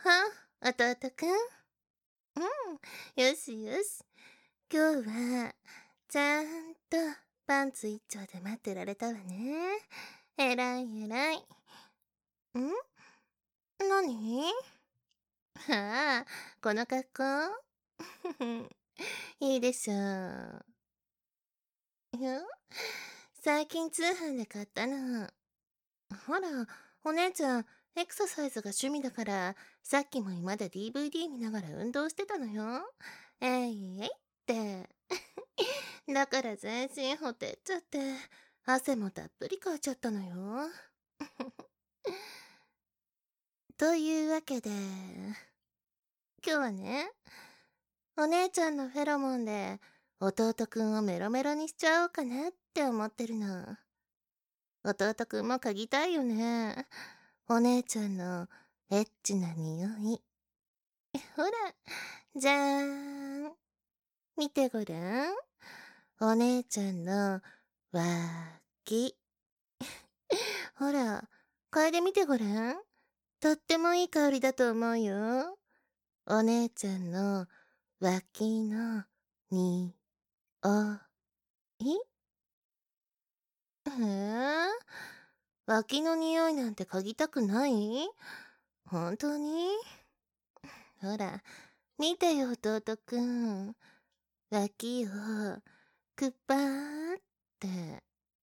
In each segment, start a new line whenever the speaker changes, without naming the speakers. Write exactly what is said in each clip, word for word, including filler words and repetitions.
は、弟くん。うん、よしよし。今日は、ちゃんとパンツ一丁で待ってられたわね。えらいえらい。ん何？ああ、この格好いいでしょう。よ最近通販で買ったの。ほら、お姉ちゃん、エクササイズが趣味だから、さっきも今で ディーブイディー 見ながら運動してたのよ。えいえいって。だから全身ほてっちゃって、汗もたっぷりかいちゃったのよ。というわけで、今日はね、お姉ちゃんのフェロモンで、弟くんをメロメロにしちゃおうかなって思ってるの。弟くんも嗅ぎたいよね。お姉ちゃんのエッチな匂い。ほら、じゃーん。見てごらん。お姉ちゃんの脇。ほら、嗅いでみてごらん。とってもいい香りだと思うよ。お姉ちゃんの脇のにおい。へえ、脇の匂いなんて嗅ぎたくない？本当に？ほら、見てよ弟くん。脇をくっぱーって。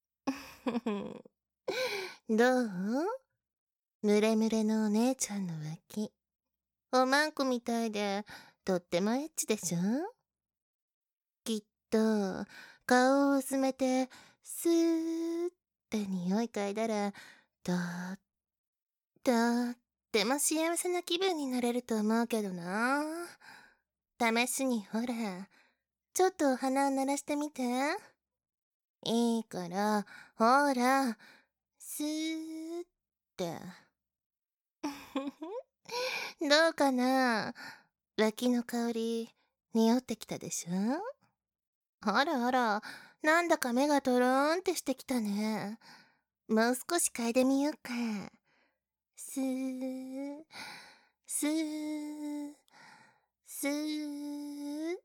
どう？ムレムレのお姉ちゃんの脇。おまんこみたいで、とってもエッチでしょ？きっと、顔を薄めて、スーって匂い嗅いだら、とっ、とっても幸せな気分になれると思うけどな。試しにほら、ちょっと鼻を鳴らしてみて。いいから、ほら、スーって。どうかな？脇の香り、匂ってきたでしょ？あらあら、なんだか目がトローンってしてきたね。もう少し嗅いでみようか。スー、スー、スーって。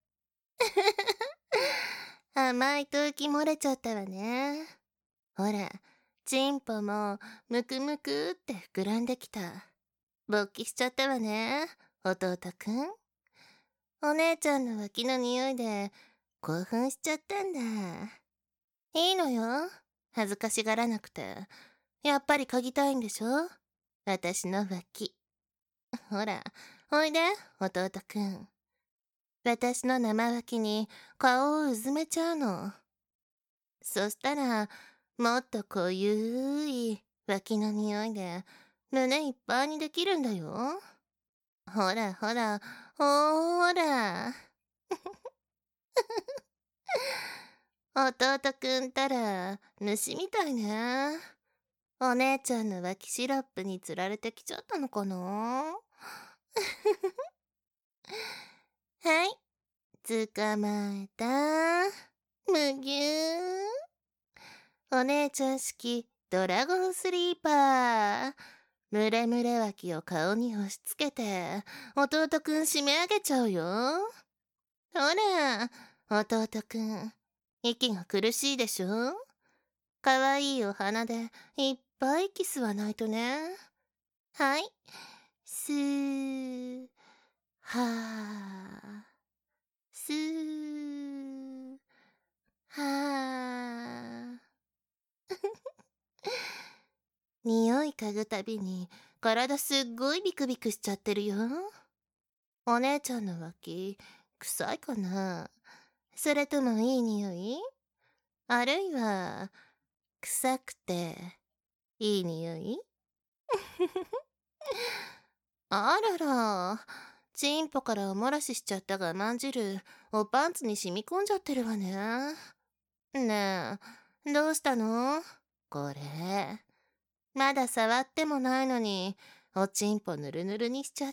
甘い吐息漏れちゃったわね。ほら、チンポもむくむくって膨らんできた。勃起しちゃったわね、弟くん。お姉ちゃんの脇の匂いで興奮しちゃったんだ。いいのよ。恥ずかしがらなくて。やっぱり嗅ぎたいんでしょ？私の脇。ほら、おいで、弟くん。私の生脇に顔をうずめちゃうの。そしたら、もっと濃ゆい脇の匂いで胸いっぱいにできるんだよ。ほらほら、ほーら。弟くんたら、虫みたいね。お姉ちゃんの脇シロップに釣られてきちゃったのかな？はい、捕まえた。むぎゅー。お姉ちゃん式ドラゴンスリーパー。ムレムレ脇を顔に押し付けて、弟くん締め上げちゃうよ。ほら、弟くん、息が苦しいでしょ？かわいいお花でいっぱい息吸わないとね。はい。すー、はー、すー、はー。匂い嗅ぐたびに体すっごいビクビクしちゃってるよ。お姉ちゃんの脇、臭いかな？それともいい匂い？あるいは、臭くて、いい匂い？あらら、チンポからお漏らししちゃった我慢汁、おパンツに染み込んじゃってるわね。ねえ、どうしたの？これ。まだ触ってもないのに、おちんぽぬるぬるにしちゃって。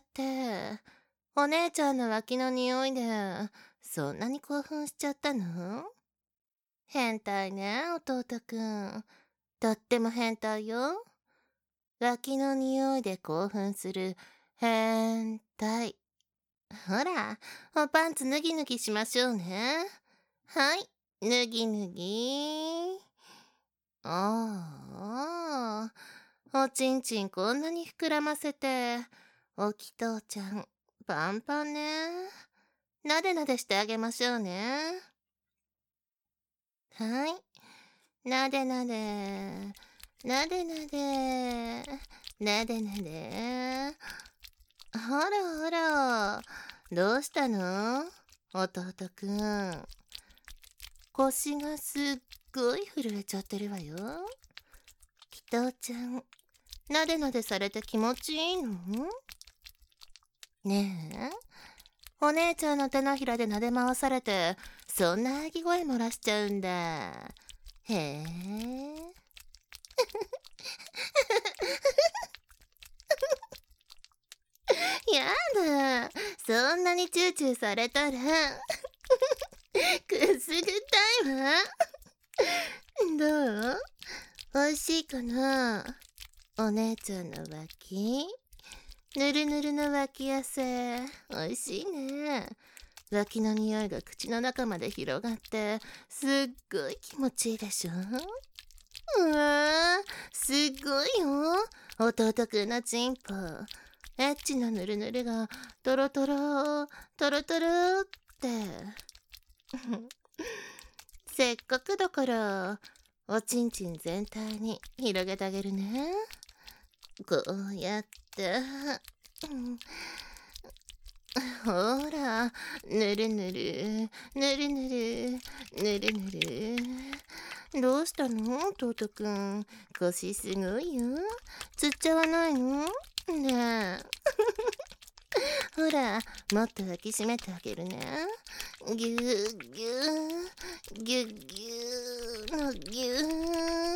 お姉ちゃんの脇の匂いで、そんなに興奮しちゃったの？変態ね、弟くん。とっても変態よ。 脇の匂いで興奮する変態。ほら、おパンツ脱ぎ脱ぎしましょうね。はい、脱ぎ脱ぎ。ああ、おちんちんこんなに膨らませて、おきとうちゃん、パンパンね。なでなでしてあげましょうね。はい。なでなで。なでなで。なでなで。ほらほら。どうしたの？弟くん。腰がすっごい震えちゃってるわよ。きとうちゃん、なでなでされて気持ちいいの？ねえ、お姉ちゃんの手のひらで撫で回されて、そんな泣き声漏らしちゃうんだ。へえ。やだ。そんなにチューチューされたら、くすぐったいわ。どう？おいしいかな？お姉ちゃんの脇？ぬるぬるの脇汗。おいしいね。脇の匂いが口の中まで広がって、すっごい気持ちいいでしょ？うわー、すっごいよ。弟くんのチンポ。エッチなぬるぬるが、トロトロ、トロトロって。せっかくだから、おちんちん全体に広げてあげるね。こうやって。ほら、ぬるぬる、ぬるぬる、ぬるぬる。どうしたの弟くん。腰すごいよ。つっちゃわないの？ねえ。ほら、もっと抱きしめてあげるね。ぎゅーぎゅー、ぎゅぎゅーのぎゅー。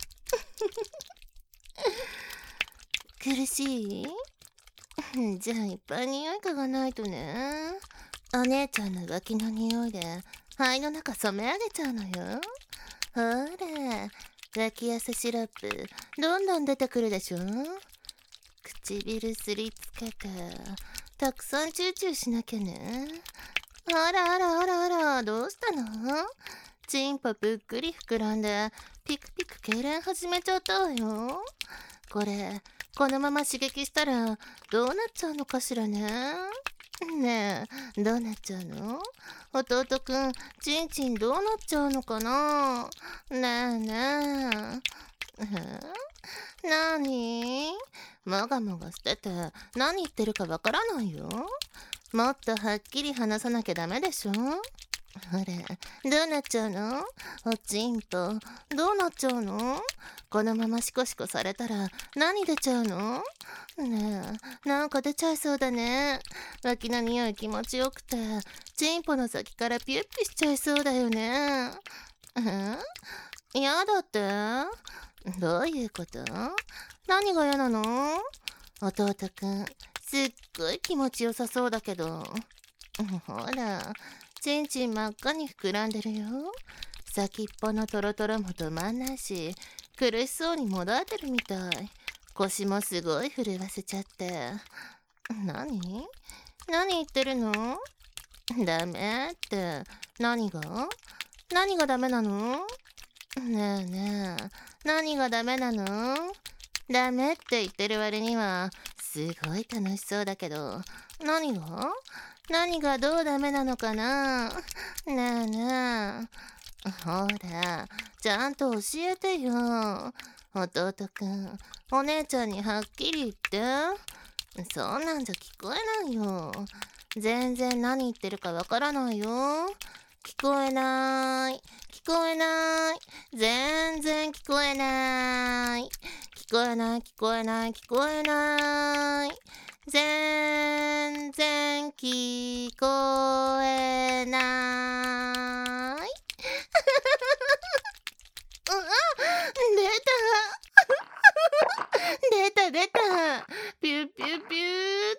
苦しい？じゃあいっぱい匂い嗅がないとね。お姉ちゃんの脇の匂いで肺の中染め上げちゃうのよ。ほら、脇汗シロップどんどん出てくるでしょ。唇すりつけてたくさんチューチューしなきゃね。あらあらあらあら、どうしたの？チンポぷっくり膨らんでピクピク痙攣始めちゃったわよ。これこのまま刺激したらどうなっちゃうのかしらね。ねえ、どうなっちゃうの？弟くん、ちんちんどうなっちゃうのかな？ねえねえ。えなに？もがもがしてて何言ってるかわからないよ。もっとはっきり話さなきゃダメでしょ。ほら、どうなっちゃうの？おちんぽ、どうなっちゃうの？このままシコシコされたら何出ちゃうの？ねえ、なんか出ちゃいそうだね。脇の匂い気持ちよくて、チンポの先からピュッピしちゃいそうだよね。え？嫌だって？どういうこと？何が嫌なの？弟くん、すっごい気持ちよさそうだけど。ほら、ちんちん真っ赤に膨らんでるよ。先っぽのトロトロも止まんないし、苦しそうにもだえてるみたい。腰もすごい震わせちゃって。何？何言ってるの？ダメって、何が？何がダメなの？ねえねえ、何がダメなの？ダメって言ってる割には、すごい楽しそうだけど、何が？何がどうダメなのかな？ねえねえ。ほら、ちゃんと教えてよ。弟くん、お姉ちゃんにはっきり言って。そんなんじゃ聞こえないよ。全然何言ってるかわからないよ。聞こえない。聞こえない。全然聞こえない。聞こえない、聞こえない、聞こえない。全然聞こえない。うわ、出た。出た出た。ピューピューピューって。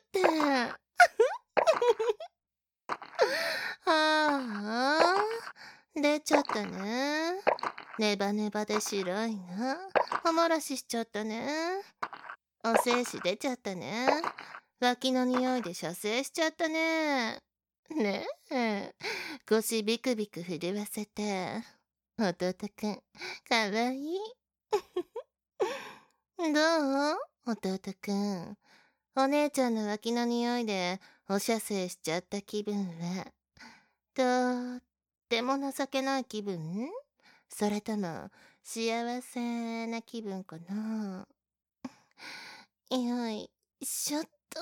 はあ、出ちゃったね。ネバネバで白いな。おもらししちゃったね。 お精子出ちゃったね。脇の匂いで射精しちゃったね。ねえ。腰ビクビク震わせて。弟くん、かわいい。どう弟くん。お姉ちゃんの脇の匂いでお射精しちゃった気分は、とっても情けない気分？それとも幸せな気分かな？よいしょっと。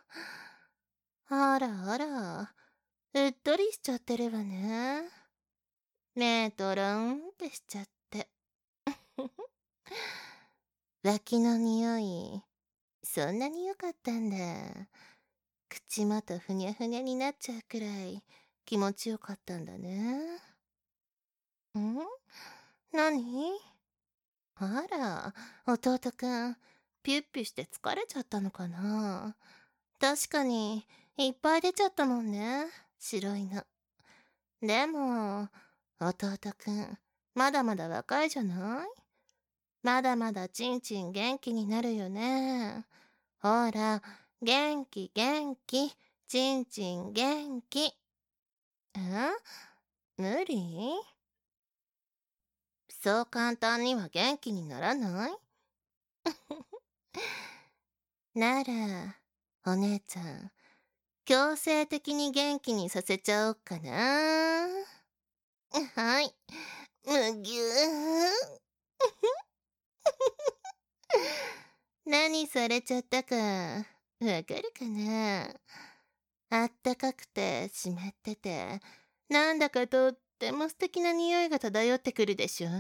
あらあら、うっとりしちゃってるわね。目とろんってしちゃって。脇の匂い、そんなに良かったんだ。口元ふにゃふにゃになっちゃうくらい気持ちよかったんだね。ん？何？あら、弟くん、ピュッピュして疲れちゃったのかな？確かに、いっぱい出ちゃったもんね、白いの。でも、弟くん、まだまだ若いじゃない？まだまだちんちん元気になるよね。ほら、元気元気、ちんちん元気。え？無理？そう簡単には元気にならない？なら、お姉ちゃん、強制的に元気にさせちゃおっかな。はい。むぎゅー。何されちゃったか、わかるかな？あったかくて湿ってて、なんだかとっても素敵な匂いが漂ってくるでしょ？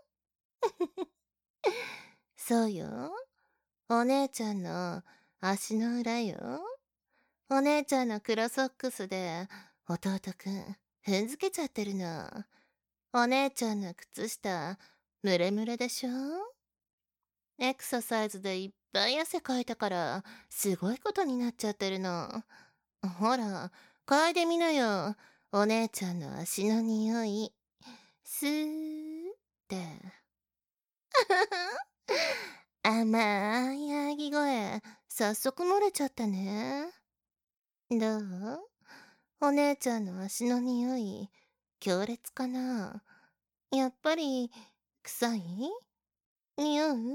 そうよ。お姉ちゃんの足の裏よ。お姉ちゃんの黒ソックスで弟くん踏んづけちゃってるの。お姉ちゃんの靴下ムレムレでしょ？エクササイズでいっぱい汗かいたからすごいことになっちゃってるの。ほら、嗅いでみなよ。お姉ちゃんの足の匂い。スーって。甘い喘ぎ声、早速漏れちゃったね。どう？お姉ちゃんの足の匂い、強烈かな？やっぱり、臭い？匂う？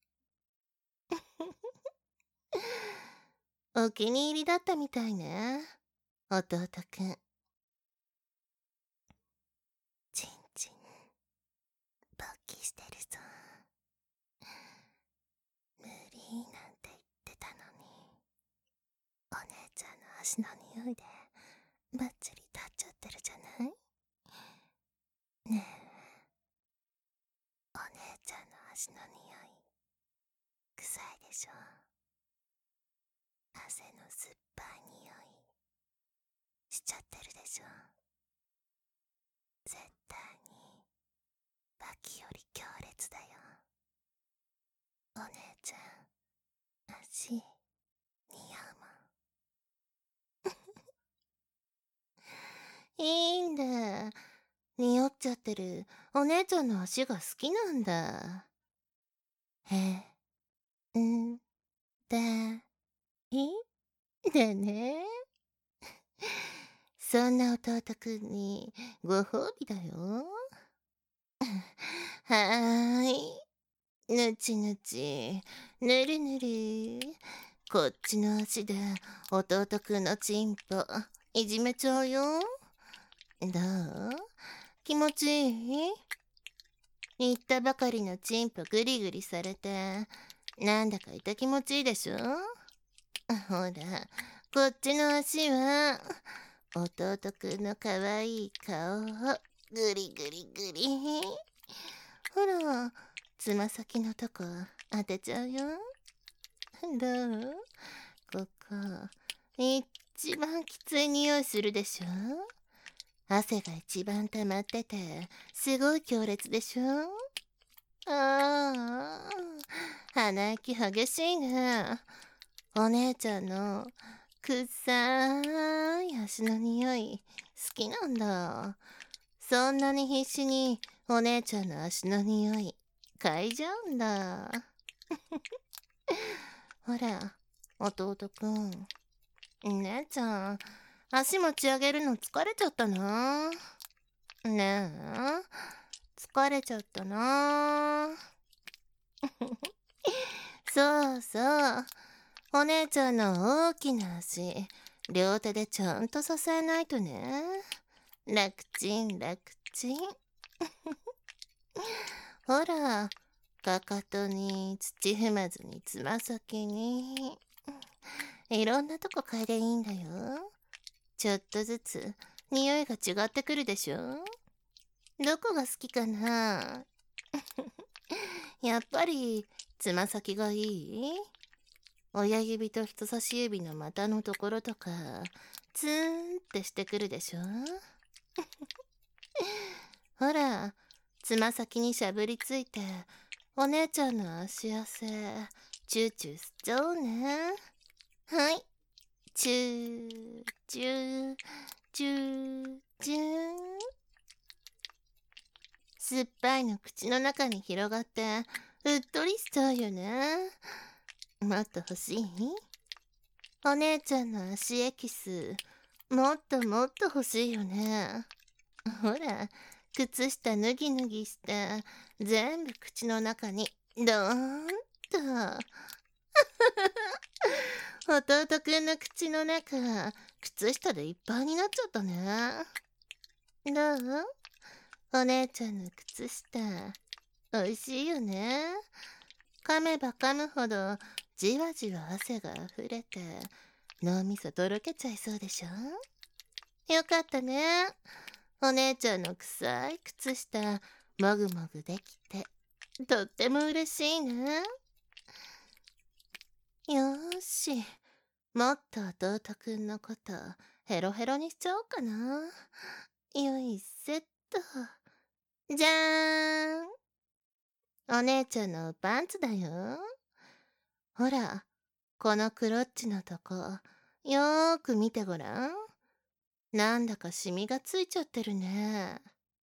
お気に入りだったみたいね。弟くん。ちんちん、勃起してるぞ。無理なんて言ってたのに。お姉ちゃんの足の匂いで、バッチリ立っちゃってるじゃない？ねえ、お姉ちゃんの足の匂い、臭いでしょ？汗の酸っぱい匂い、しちゃってるでしょ？絶対に、脇より強烈だよ。お姉ちゃん、足、似合うもん。いいんだ。匂っちゃってるお姉ちゃんの足が好きなんだ。へ、ん、だ、い、だね。そんな弟くんにご褒美だよ。はーい。ぬちぬち、ぬるぬる。こっちの足で弟くんのチンポいじめちゃうよ。どう？気持ちいい？言ったばかりのチンポグリグリされて、なんだか痛気持ちいいでしょ？ほら、こっちの足は、弟くんのかわいい顔をぐりぐりぐり。ほら、つま先のとこ当てちゃうよ。どう？ここ、一番きつい匂いするでしょ？汗が一番溜まってて、すごい強烈でしょ？ああ、鼻息激しいね。お姉ちゃんのくっさい足の匂い好きなんだ。そんなに必死にお姉ちゃんの足の匂い嗅いじゃうんだ。 ほら、弟くん。姉ちゃん、足持ち上げるの疲れちゃったな。ねえ、疲れちゃったな。そうそう。お姉ちゃんの大きな足、両手でちゃんと支えないとね。楽ちん楽ちん。ほら、かかとに土踏まずにつま先に。いろんなとこ嗅いでいいんだよ。ちょっとずつ匂いが違ってくるでしょ。どこが好きかな。やっぱりつま先がいい？親指と人差し指の股のところとかツーンってしてくるでしょ。ほら、つま先にしゃぶりついてお姉ちゃんの足汗チューチュー吸っちゃおうね。はい、チューチューチューチュー。酸っぱいの口の中に広がってうっとりしちゃうよね。もっと欲しい？お姉ちゃんの足エキスもっともっと欲しいよね。ほら、靴下脱ぎ脱ぎして全部口の中にドーンと。弟くんの口の中靴下でいっぱいになっちゃったね。どう？お姉ちゃんの靴下おいしいよね。噛めば噛むほどじわじわ汗があふれて脳みそとろけちゃいそうでしょ。よかったね。お姉ちゃんの臭い靴下もぐもぐできてとっても嬉しいね。よーし、もっと弟くんのことヘロヘロにしちゃおうかな。よいせっと。じゃーん。お姉ちゃんのパンツだよ。ほら、このクロッチのとこよーく見てごらん。なんだかシミがついちゃってるね。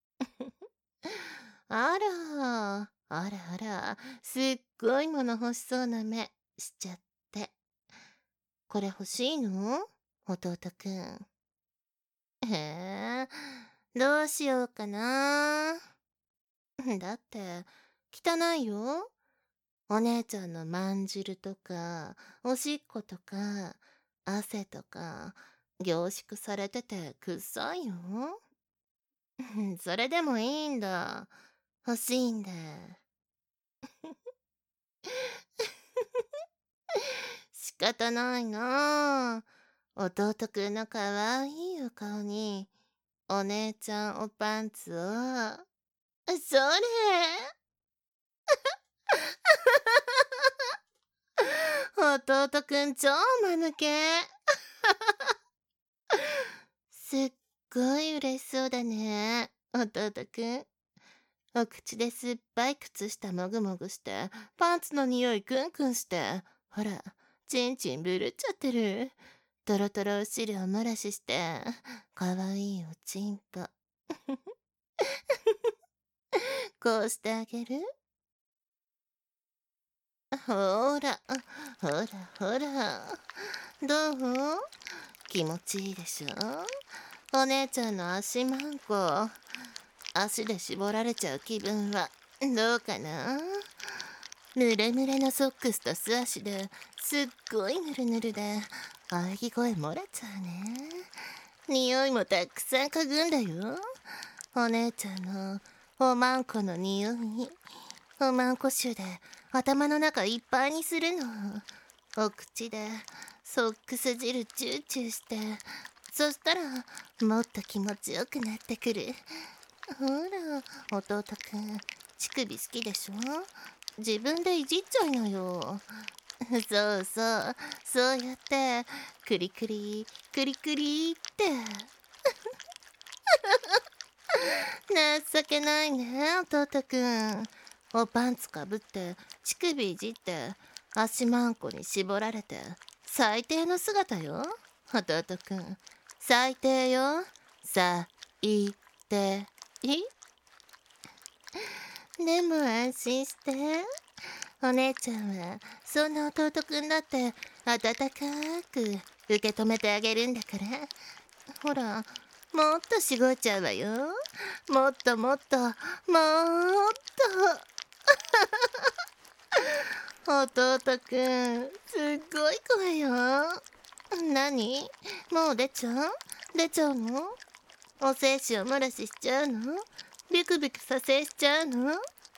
あら、あらあら、すっごいもの欲しそうな目しちゃって。これ欲しいの？弟くん。へえ、どうしようかな。だって、汚いよ。お姉ちゃんのまんじるとか、おしっことか、汗とか、凝縮されてて臭いよ。それでもいいんだ。欲しいんだ。仕方ないな。弟くんのかわいいお顔に、お姉ちゃんおパンツを。それ弟くん超間抜け。すっごい嬉しそうだね、弟くん。お口で酸っぱい靴下もぐもぐして、パンツの匂いクンクンして、ほら、チンチンぶるっちゃってる。トロトロお尻を漏らしして、かわいいおちんぽ。こうしてあげる？ほら、ほらほら。どう？気持ちいいでしょ？お姉ちゃんの足マンコ。足で絞られちゃう気分はどうかな？ぬれぬれのソックスと素足ですっごいぬるぬるで喘ぎ声漏れちゃうね。匂いもたくさん嗅ぐんだよ。お姉ちゃんのおまんこの匂い。おまんこ臭で頭の中いっぱいにするの。お口でソックス汁チューチューして、そしたらもっと気持ちよくなってくる。ほら、弟くん、乳首好きでしょ？自分でいじっちゃいなよ。そうそう、そうやって、クリクリ、クリクリって。情けないね、弟くん。おパンツかぶって、乳首いじって、足まんこに絞られて、最低の姿よ、弟くん。最低よ。さ、い、て、い。でも安心して。 お姉ちゃんはそんな弟くんだって温かく受け止めてあげるんだから。ほら、もっとしごいちゃうわよ。もっともっともっと。弟くんすっごい声よ。何？もう出ちゃう？出ちゃうの？お精子を漏らししちゃうの？ビクビクさせしちゃうの？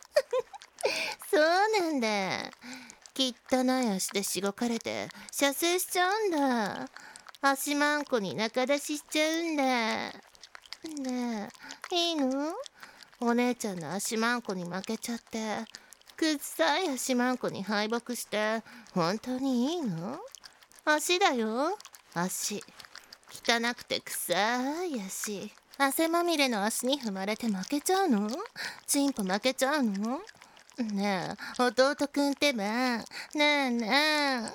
そうなんだ。汚い足でしごかれて射精しちゃうんだ。足まんこに仲出ししちゃうんだ。ねえ、いいの？お姉ちゃんの足まんこに負けちゃって、くっさい足まんこに敗北して、本当にいいの？足だよ、足。汚くて臭い足。汗まみれの足に踏まれて負けちゃうの？チンポ負けちゃうの？ねえ、弟くんってば。ねえねえ。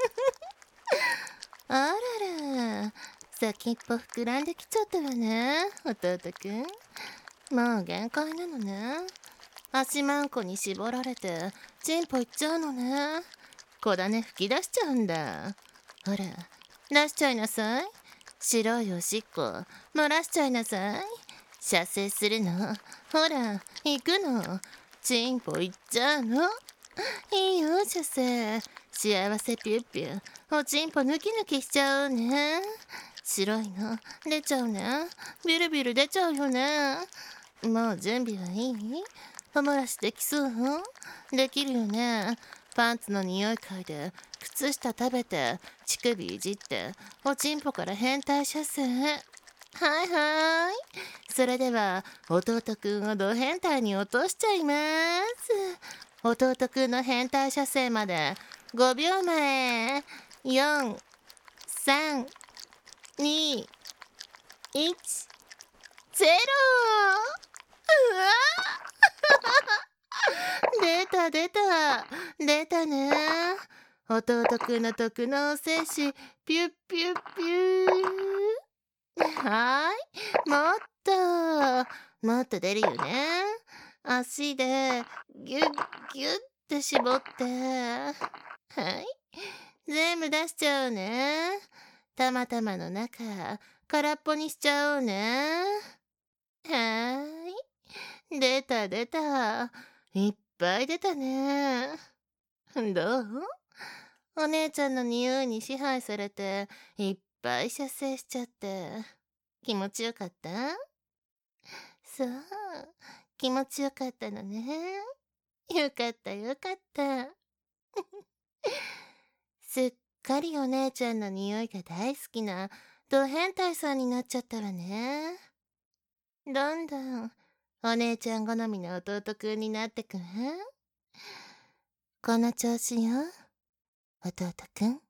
あらら、先っぽ膨らんできちゃったわね、弟くん。もう限界なのね。足まんこに絞られて、チンポいっちゃうのね。小種吹き出しちゃうんだ。ほら、出しちゃいなさい。白いおしっこ、漏らしちゃいなさい。射精するの。ほら、行くの。チンポいっちゃうの。いいよ、射精。幸せピュッピュ。おちんぽヌキヌキしちゃうね。白いの。出ちゃうね。ビルビル出ちゃうよね。もう準備はいい？おもらしできそう？できるよね。パンツの匂い嗅いで、靴下食べて、乳首いじって、おちんぽから変態射精。はいはーい。それでは、弟くんをド変態に落としちゃいます。弟くんの変態射精までごびょうまえ。よん、さん、に、いち、ゼロ。うわ出た出た出たね。弟くんの特納精子ピュッピュッピュー。はーい、もっともっと出るよね。足でギュッギュッて絞って、はい、全部出しちゃうね。たまたまの中空っぽにしちゃおうね。はーい、出た出た。いっぱい出たね。どう？お姉ちゃんの匂いに支配されていっぱい射精しちゃって気持ちよかった？そう、気持ちよかったのね。よかったよかった。すっかりお姉ちゃんの匂いが大好きなド変態さんになっちゃったわね。どんどんお姉ちゃん好みの弟くんになってくわ。この調子よ、弟くん。